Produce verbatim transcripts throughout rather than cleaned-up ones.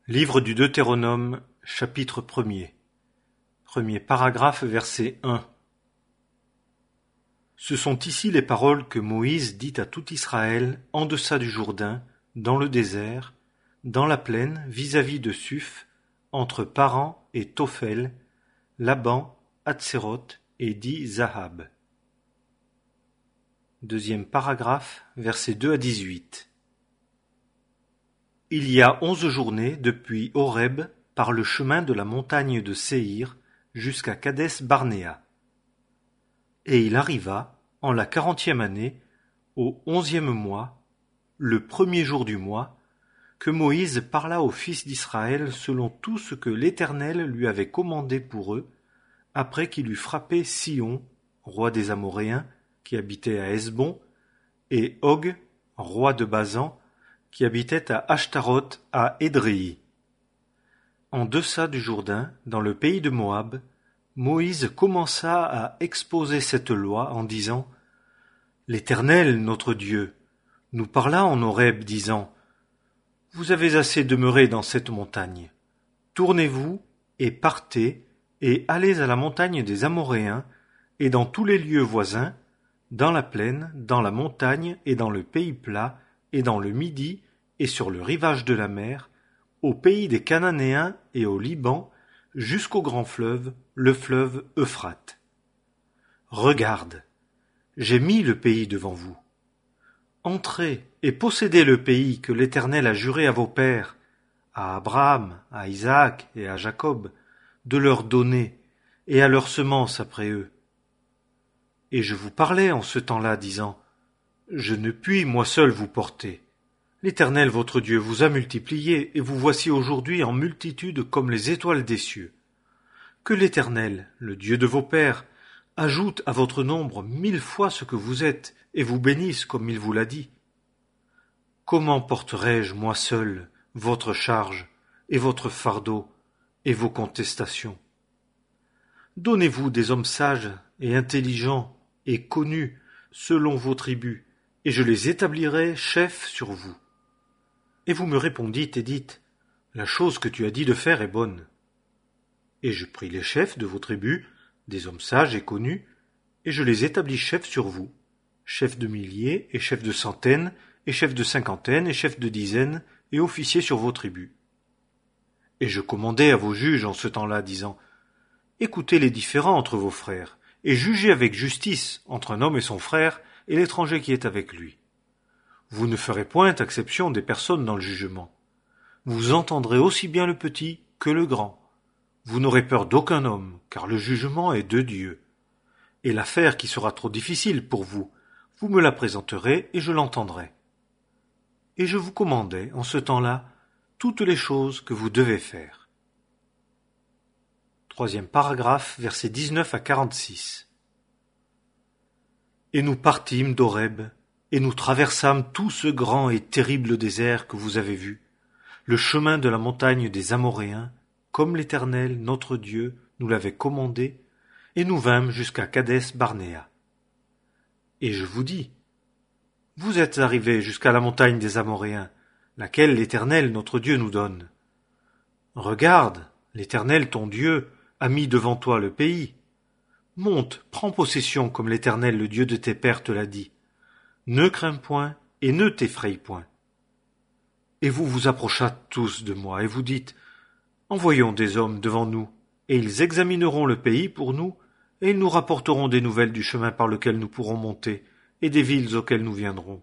Livre du Deutéronome, chapitre premier. Premier paragraphe, verset un. Ce sont ici les paroles que Moïse dit à tout Israël en deçà du Jourdain, dans le désert, dans la plaine vis-à-vis de Suph, entre Paran et Tophel, Laban, Hatséroth et Di-Zahab. Deuxième paragraphe, versets deux à dix-huit. Il y a onze journées depuis Horeb par le chemin de la montagne de Séhir jusqu'à Kadès Barnéa. Et il arriva, en la quarantième année, au onzième mois, le premier jour du mois, que Moïse parla aux fils d'Israël selon tout ce que l'Éternel lui avait commandé pour eux, après qu'il eut frappé Sihon, roi des Amoréens, qui habitait à Hesbon, et Og, roi de Basan, qui habitait à Ashtaroth à Édréi. En deçà du Jourdain, dans le pays de Moab, Moïse commença à exposer cette loi en disant « L'Éternel, notre Dieu, nous parla en Horeb, disant « Vous avez assez demeuré dans cette montagne. Tournez-vous et partez, et allez à la montagne des Amoréens, et dans tous les lieux voisins, dans la plaine, dans la montagne, et dans le pays plat, et dans le Midi, et sur le rivage de la mer, au pays des Cananéens et au Liban, jusqu'au grand fleuve, le fleuve Euphrate. Regarde, j'ai mis le pays devant vous. Entrez et possédez le pays que l'Éternel a juré à vos pères, à Abraham, à Isaac et à Jacob, de leur donner, et à leur semence après eux. Et je vous parlais en ce temps-là, disant, je ne puis moi seul vous porter. L'Éternel votre Dieu vous a multiplié, et vous voici aujourd'hui en multitude comme les étoiles des cieux. Que l'Éternel, le Dieu de vos pères, ajoute à votre nombre mille fois ce que vous êtes, et vous bénisse comme il vous l'a dit. Comment porterai-je, moi seul, votre charge, et votre fardeau, et vos contestations? Donnez-vous des hommes sages et intelligents et connus selon vos tribus, et je les établirai chefs sur vous. Et vous me répondîtes et dites, la chose que tu as dit de faire est bonne. Et je pris les chefs de vos tribus, des hommes sages et connus, et je les établis chefs sur vous, chefs de milliers et chefs de centaines, et chefs de cinquantaines et chefs de dizaines, et officiers sur vos tribus. Et je commandai à vos juges en ce temps-là, disant, écoutez les différends entre vos frères, et jugez avec justice entre un homme et son frère, et l'étranger qui est avec lui. Vous ne ferez point exception des personnes dans le jugement. Vous entendrez aussi bien le petit que le grand. Vous n'aurez peur d'aucun homme, car le jugement est de Dieu. Et l'affaire qui sera trop difficile pour vous, vous me la présenterez et je l'entendrai. Et je vous commandai, en ce temps-là, toutes les choses que vous devez faire. Troisième paragraphe, versets dix-neuf à quarante-six. Et nous partîmes d'Horeb, et nous traversâmes tout ce grand et terrible désert que vous avez vu, le chemin de la montagne des Amoréens, comme l'Éternel, notre Dieu, nous l'avait commandé, et nous vînmes jusqu'à Kadès Barnéa. Et je vous dis, vous êtes arrivés jusqu'à la montagne des Amoréens, laquelle l'Éternel, notre Dieu, nous donne. Regarde, l'Éternel, ton Dieu, a mis devant toi le pays. Monte, prends possession comme l'Éternel, le Dieu de tes pères, te l'a dit. Ne crains point et ne t'effraie point. Et vous vous approchâtes tous de moi, et vous dites, envoyons des hommes devant nous, et ils examineront le pays pour nous, et ils nous rapporteront des nouvelles du chemin par lequel nous pourrons monter, et des villes auxquelles nous viendrons.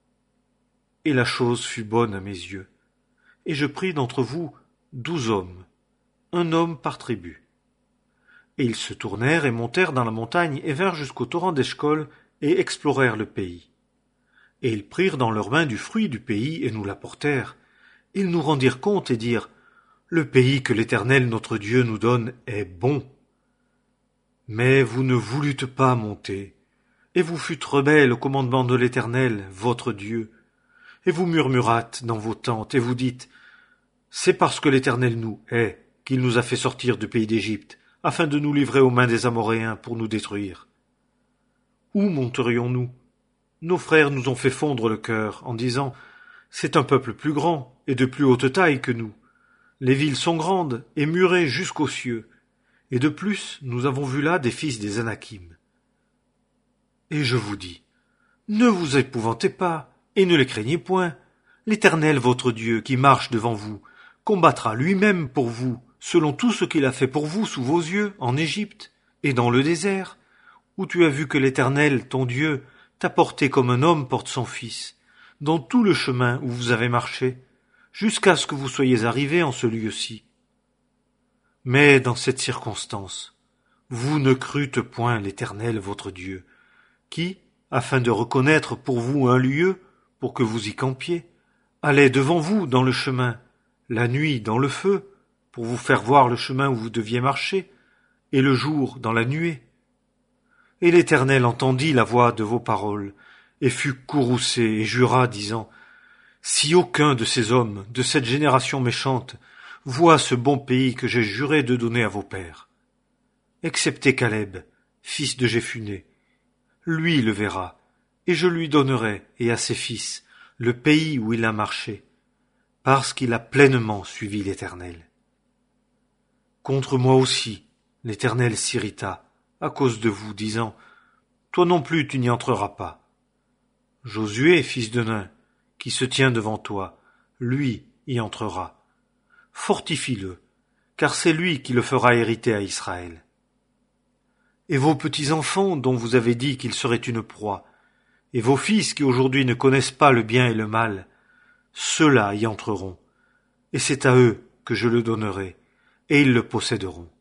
Et la chose fut bonne à mes yeux, et je pris d'entre vous douze hommes, un homme par tribu. Et ils se tournèrent et montèrent dans la montagne et vinrent jusqu'au torrent d'Eshcol et explorèrent le pays. Et ils prirent dans leurs mains du fruit du pays et nous l'apportèrent. Ils nous rendirent compte et dirent, le pays que l'Éternel notre Dieu nous donne est bon. Mais vous ne voulûtes pas monter, et vous fûtes rebelles au commandement de l'Éternel, votre Dieu. Et vous murmurâtes dans vos tentes, et vous dites, c'est parce que l'Éternel nous hait qu'il nous a fait sortir du pays d'Égypte, afin de nous livrer aux mains des Amoréens pour nous détruire. Où monterions-nous? Nos frères nous ont fait fondre le cœur en disant « C'est un peuple plus grand et de plus haute taille que nous. Les villes sont grandes et murées jusqu'aux cieux, et de plus nous avons vu là des fils des Anakim. Et je vous dis, ne vous épouvantez pas, et ne les craignez point. L'Éternel votre Dieu, qui marche devant vous, combattra lui-même pour vous, selon tout ce qu'il a fait pour vous sous vos yeux, en Égypte, et dans le désert, où tu as vu que l'Éternel, ton Dieu, t'a porté comme un homme porte son fils, dans tout le chemin où vous avez marché, jusqu'à ce que vous soyez arrivés en ce lieu-ci. Mais dans cette circonstance, vous ne crûtes point l'Éternel votre Dieu, qui, afin de reconnaître pour vous un lieu, pour que vous y campiez, allait devant vous dans le chemin, la nuit dans le feu, pour vous faire voir le chemin où vous deviez marcher, et le jour dans la nuée. Et l'Éternel entendit la voix de vos paroles, et fut courroucé, et jura, disant, « Si aucun de ces hommes, de cette génération méchante, voit ce bon pays que j'ai juré de donner à vos pères, excepté Caleb, fils de Jéphuné, lui le verra, et je lui donnerai, et à ses fils, le pays où il a marché, parce qu'il a pleinement suivi l'Éternel. Contre moi aussi, l'Éternel s'irrita, à cause de vous, disant, toi non plus tu n'y entreras pas. Josué, fils de Nun, qui se tient devant toi, lui y entrera. Fortifie-le, car c'est lui qui le fera hériter à Israël. Et vos petits-enfants, dont vous avez dit qu'ils seraient une proie, et vos fils qui aujourd'hui ne connaissent pas le bien et le mal, ceux-là y entreront, et c'est à eux que je le donnerai, et ils le posséderont.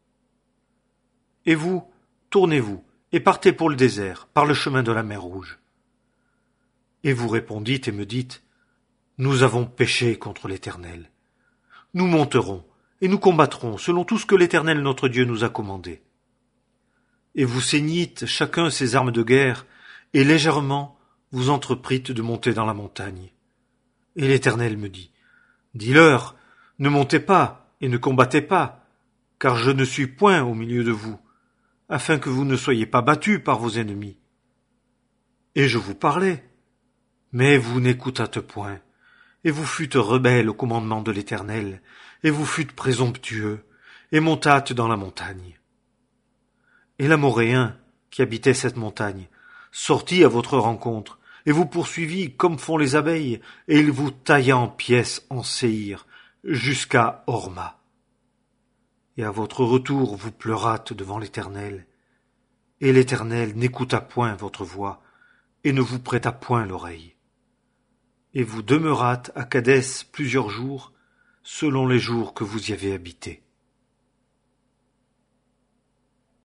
Et vous, tournez-vous, et partez pour le désert, par le chemin de la mer Rouge. Et vous répondîtes et me dites, nous avons péché contre l'Éternel. Nous monterons, et nous combattrons selon tout ce que l'Éternel notre Dieu nous a commandé. Et vous ceignîtes chacun ses armes de guerre, et légèrement vous entreprîtes de monter dans la montagne. Et l'Éternel me dit, dis-leur, ne montez pas, et ne combattez pas, car je ne suis point au milieu de vous, afin que vous ne soyez pas battus par vos ennemis. Et je vous parlais, mais vous n'écoutâtes point, et vous fûtes rebelles au commandement de l'Éternel, et vous fûtes présomptueux, et montâtes dans la montagne. Et l'Amoréen, qui habitait cette montagne, sortit à votre rencontre, et vous poursuivit comme font les abeilles, et il vous tailla en pièces en Séhir, jusqu'à Horma. Et à votre retour vous pleurâtes devant l'Éternel, et l'Éternel n'écouta point votre voix, et ne vous prêta point l'oreille. Et vous demeurâtes à Kadès plusieurs jours, selon les jours que vous y avez habité.